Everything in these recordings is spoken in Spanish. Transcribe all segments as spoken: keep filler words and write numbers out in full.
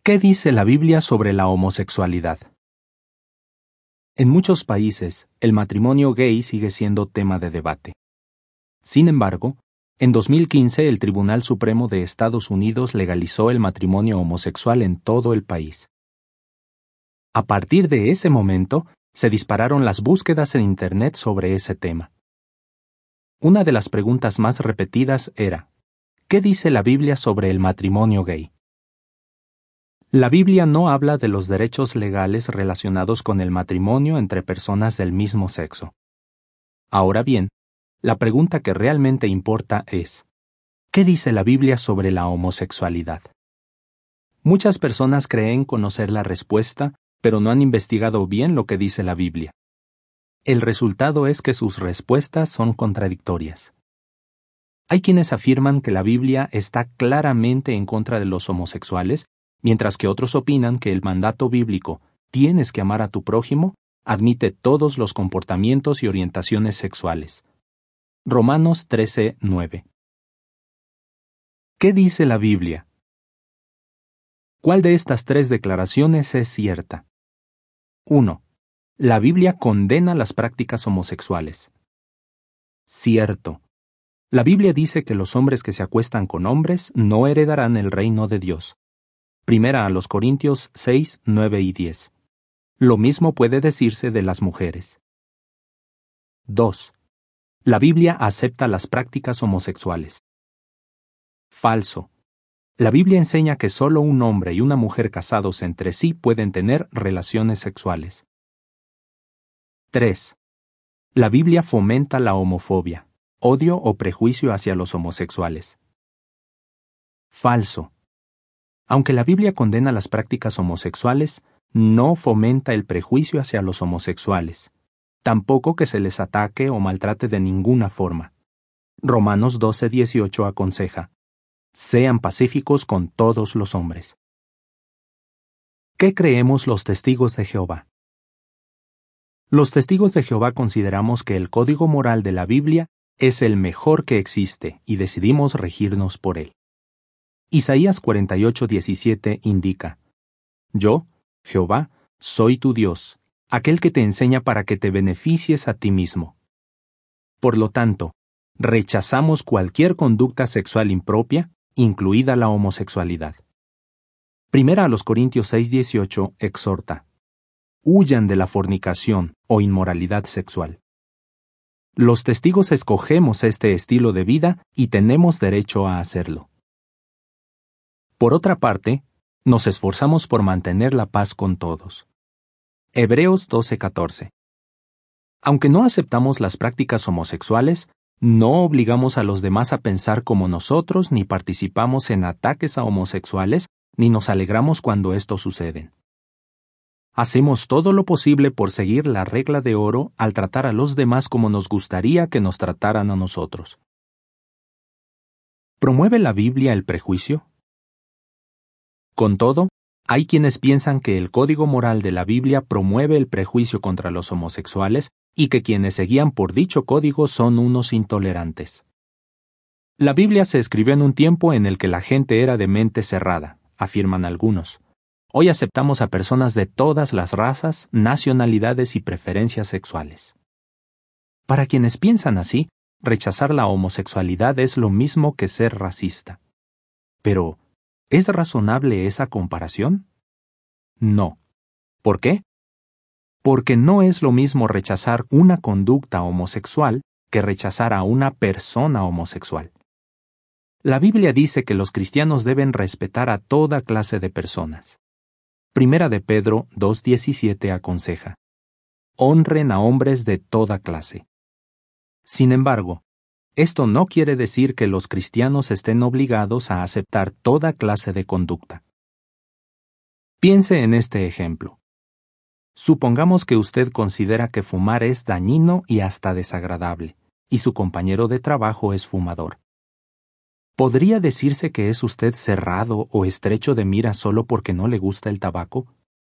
¿Qué dice la Biblia sobre la homosexualidad? En muchos países, el matrimonio gay sigue siendo tema de debate. Sin embargo, en dos mil quince el Tribunal Supremo de Estados Unidos legalizó el matrimonio homosexual en todo el país. A partir de ese momento, se dispararon las búsquedas en Internet sobre ese tema. Una de las preguntas más repetidas era, ¿qué dice la Biblia sobre el matrimonio gay? La Biblia no habla de los derechos legales relacionados con el matrimonio entre personas del mismo sexo. Ahora bien, la pregunta que realmente importa es, ¿qué dice la Biblia sobre la homosexualidad? Muchas personas creen conocer la respuesta, pero no han investigado bien lo que dice la Biblia. El resultado es que sus respuestas son contradictorias. Hay quienes afirman que la Biblia está claramente en contra de los homosexuales, mientras que otros opinan que el mandato bíblico, tienes que amar a tu prójimo, admite todos los comportamientos y orientaciones sexuales. Romanos trece, nueve. ¿Qué dice la Biblia? ¿Cuál de estas tres declaraciones es cierta? uno. La Biblia condena las prácticas homosexuales. Cierto. La Biblia dice que los hombres que se acuestan con hombres no heredarán el reino de Dios. Primera a los Corintios seis, nueve y diez. Lo mismo puede decirse de las mujeres. dos. La Biblia acepta las prácticas homosexuales. Falso. La Biblia enseña que solo un hombre y una mujer casados entre sí pueden tener relaciones sexuales. tres. La Biblia fomenta la homofobia, odio o prejuicio hacia los homosexuales. Falso. Aunque la Biblia condena las prácticas homosexuales, no fomenta el prejuicio hacia los homosexuales, tampoco que se les ataque o maltrate de ninguna forma. Romanos doce, dieciocho aconseja, sean pacíficos con todos los hombres. ¿Qué creemos los testigos de Jehová? Los testigos de Jehová consideramos que el código moral de la Biblia es el mejor que existe y decidimos regirnos por él. Isaías cuarenta y ocho, diecisiete indica, Yo, Jehová, soy tu Dios, aquel que te enseña para que te beneficies a ti mismo. Por lo tanto, rechazamos cualquier conducta sexual impropia, incluida la homosexualidad. Primera a los Corintios seis, dieciocho exhorta, huyan de la fornicación o inmoralidad sexual. Los testigos escogemos este estilo de vida y tenemos derecho a hacerlo. Por otra parte, nos esforzamos por mantener la paz con todos. Hebreos doce, catorce. Aunque no aceptamos las prácticas homosexuales, no obligamos a los demás a pensar como nosotros ni participamos en ataques a homosexuales ni nos alegramos cuando estos suceden. Hacemos todo lo posible por seguir la regla de oro al tratar a los demás como nos gustaría que nos trataran a nosotros. ¿Promueve la Biblia el prejuicio? Con todo, hay quienes piensan que el código moral de la Biblia promueve el prejuicio contra los homosexuales y que quienes se guían por dicho código son unos intolerantes. La Biblia se escribió en un tiempo en el que la gente era de mente cerrada, afirman algunos. Hoy aceptamos a personas de todas las razas, nacionalidades y preferencias sexuales. Para quienes piensan así, rechazar la homosexualidad es lo mismo que ser racista. Pero, ¿es razonable esa comparación? No. ¿Por qué? Porque no es lo mismo rechazar una conducta homosexual que rechazar a una persona homosexual. La Biblia dice que los cristianos deben respetar a toda clase de personas. Primera de Pedro dos diecisiete aconseja, honren a hombres de toda clase. Sin embargo, esto no quiere decir que los cristianos estén obligados a aceptar toda clase de conducta. Piense en este ejemplo. Supongamos que usted considera que fumar es dañino y hasta desagradable, y su compañero de trabajo es fumador. ¿Podría decirse que es usted cerrado o estrecho de mira solo porque no le gusta el tabaco?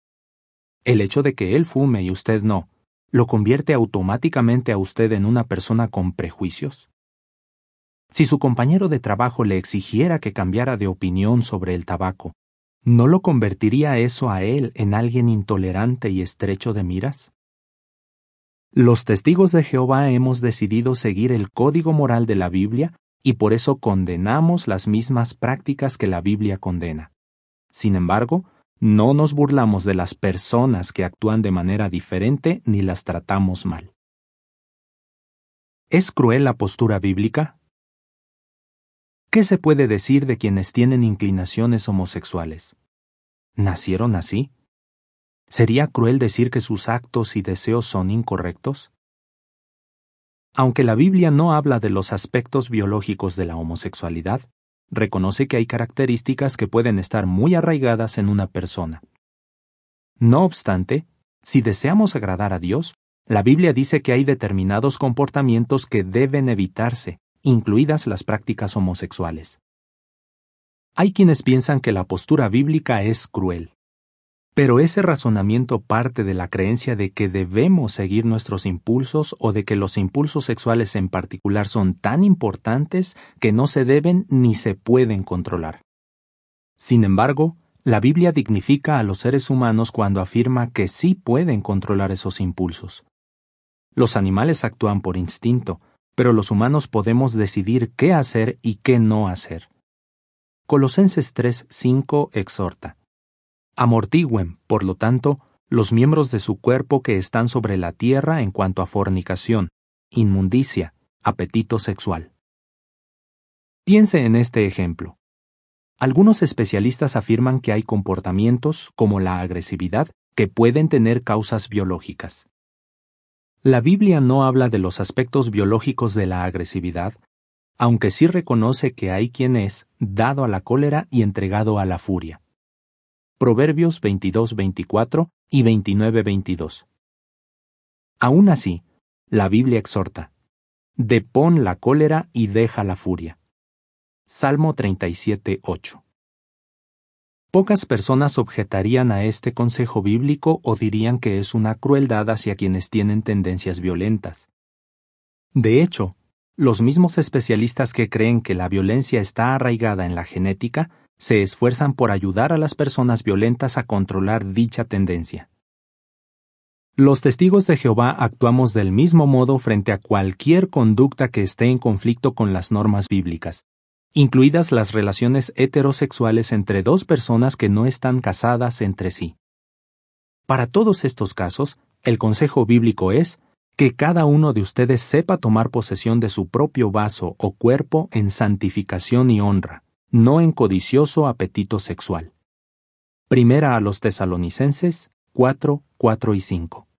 El hecho de que él fume y usted no, ¿lo convierte automáticamente a usted en una persona con prejuicios? Si su compañero de trabajo le exigiera que cambiara de opinión sobre el tabaco, ¿no lo convertiría eso a él en alguien intolerante y estrecho de miras? Los testigos de Jehová hemos decidido seguir el código moral de la Biblia y por eso condenamos las mismas prácticas que la Biblia condena. Sin embargo, no nos burlamos de las personas que actúan de manera diferente ni las tratamos mal. ¿Es cruel la postura bíblica? ¿Qué se puede decir de quienes tienen inclinaciones homosexuales? ¿Nacieron así? ¿Sería cruel decir que sus actos y deseos son incorrectos? Aunque la Biblia no habla de los aspectos biológicos de la homosexualidad, reconoce que hay características que pueden estar muy arraigadas en una persona. No obstante, si deseamos agradar a Dios, la Biblia dice que hay determinados comportamientos que deben evitarse, incluidas las prácticas homosexuales. Hay quienes piensan que la postura bíblica es cruel. Pero ese razonamiento parte de la creencia de que debemos seguir nuestros impulsos o de que los impulsos sexuales en particular son tan importantes que no se deben ni se pueden controlar. Sin embargo, la Biblia dignifica a los seres humanos cuando afirma que sí pueden controlar esos impulsos. Los animales actúan por instinto, pero los humanos podemos decidir qué hacer y qué no hacer. Colosenses tres cinco exhorta: amortigüen, por lo tanto, los miembros de su cuerpo que están sobre la tierra en cuanto a fornicación, inmundicia, apetito sexual. Piense en este ejemplo. Algunos especialistas afirman que hay comportamientos, como la agresividad, que pueden tener causas biológicas. La Biblia no habla de los aspectos biológicos de la agresividad, aunque sí reconoce que hay quien es dado a la cólera y entregado a la furia. Proverbios veintidós veinticuatro y veintinueve veintidós. Aún así, la Biblia exhorta: depón la cólera y deja la furia. Salmo treinta y siete ocho. Pocas personas objetarían a este consejo bíblico o dirían que es una crueldad hacia quienes tienen tendencias violentas. De hecho, los mismos especialistas que creen que la violencia está arraigada en la genética se esfuerzan por ayudar a las personas violentas a controlar dicha tendencia. Los testigos de Jehová actuamos del mismo modo frente a cualquier conducta que esté en conflicto con las normas bíblicas, incluidas las relaciones heterosexuales entre dos personas que no están casadas entre sí. Para todos estos casos, el consejo bíblico es que cada uno de ustedes sepa tomar posesión de su propio vaso o cuerpo en santificación y honra, no en codicioso apetito sexual. Primera a los Tesalonicenses cuatro, cuatro y cinco.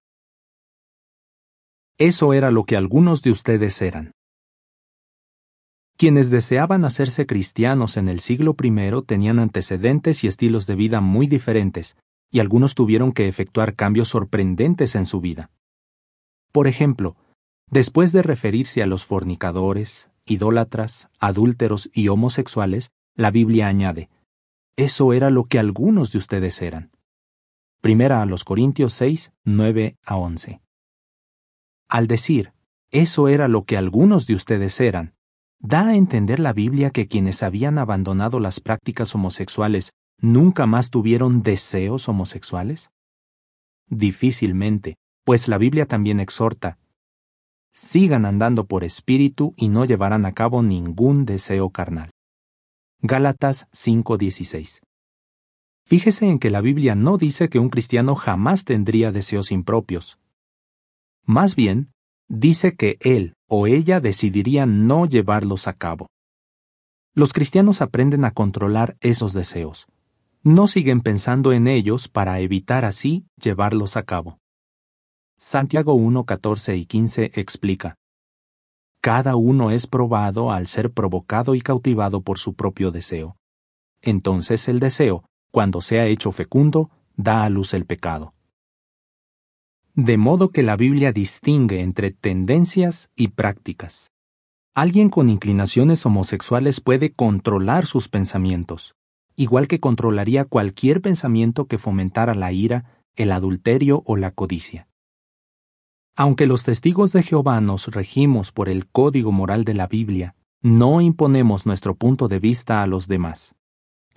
Eso era lo que algunos de ustedes eran. Quienes deseaban hacerse cristianos en el siglo primero tenían antecedentes y estilos de vida muy diferentes, y algunos tuvieron que efectuar cambios sorprendentes en su vida. Por ejemplo, después de referirse a los fornicadores, idólatras, adúlteros y homosexuales, la Biblia añade: eso era lo que algunos de ustedes eran. Primera a los Corintios seis, nueve a once. Al decir, eso era lo que algunos de ustedes eran, ¿da a entender la Biblia que quienes habían abandonado las prácticas homosexuales nunca más tuvieron deseos homosexuales? Difícilmente, pues la Biblia también exhorta: sigan andando por espíritu y no llevarán a cabo ningún deseo carnal. Gálatas cinco dieciséis. Fíjese en que la Biblia no dice que un cristiano jamás tendría deseos impropios. Más bien, dice que él o ella decidiría no llevarlos a cabo. Los cristianos aprenden a controlar esos deseos. No siguen pensando en ellos para evitar así llevarlos a cabo. Santiago uno, catorce y quince explica: cada uno es probado al ser provocado y cautivado por su propio deseo. Entonces el deseo, cuando sea hecho fecundo, da a luz el pecado. De modo que la Biblia distingue entre tendencias y prácticas. Alguien con inclinaciones homosexuales puede controlar sus pensamientos, igual que controlaría cualquier pensamiento que fomentara la ira, el adulterio o la codicia. Aunque los testigos de Jehová nos regimos por el código moral de la Biblia, no imponemos nuestro punto de vista a los demás.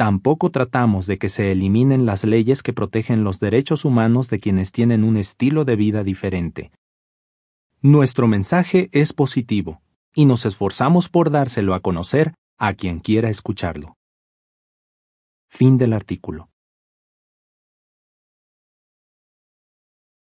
Tampoco tratamos de que se eliminen las leyes que protegen los derechos humanos de quienes tienen un estilo de vida diferente. Nuestro mensaje es positivo, y nos esforzamos por dárselo a conocer a quien quiera escucharlo. Fin del artículo.